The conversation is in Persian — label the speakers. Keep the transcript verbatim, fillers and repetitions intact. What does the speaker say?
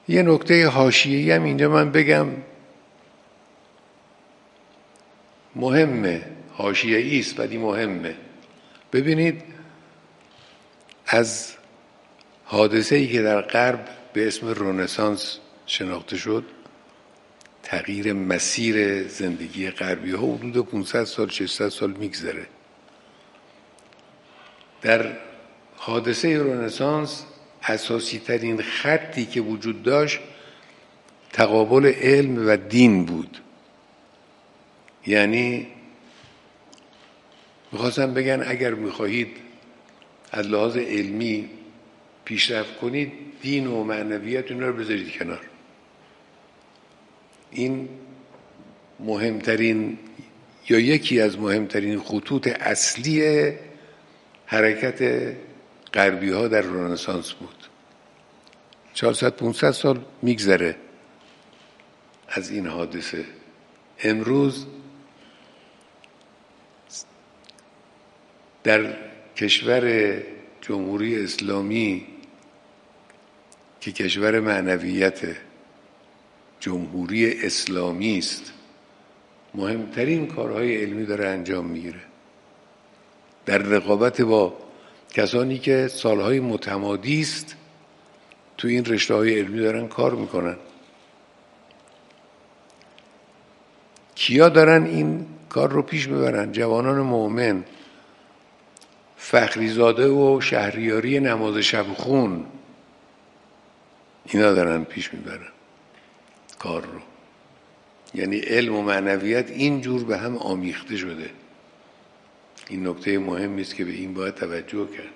Speaker 1: یه نکته حاشیه‌ای هم اینجا من بگم، مهمه، حاشیه‌ای است ولی مهمه. ببینید از حادثه‌ای که در غرب به اسم رنسانس شناخته شد، تغییر مسیر زندگی غربی ها، حدود پانصد سال ششصد سال میگذره. در حادثه رنسانس اساسی ترین خطی که وجود داشت تقابل علم و دین بود. یعنی میخواستم بگن اگر میخواهید از لحاظ علمی پیشرفت کنید، دین و معنویت اینا رو بذارید کنار. این مهمترین یا یکی از مهمترین خطوط اصلی حرکت غربی ها در رنسانس بود. چهارصد پانصد سال میگذره از این حادثه. امروز در کشور جمهوری اسلامی که کشور معنویت جمهوری اسلامی است، مهمترین کارهای علمی داره انجام میگیره در رقابت با کسانی که سالهای متمادی است تو این رشته‌های علمی دارن کار میکنن. کیا دارن این کار رو پیش ببرن؟ جوانان مؤمن، فخریزاده و شهریاری نماز شب خون، اینا دارن پیش میبرن کار رو. یعنی علم و معنویت اینجور به هم آمیخته شده. این نکته مهمی است که به این باید توجه کرد.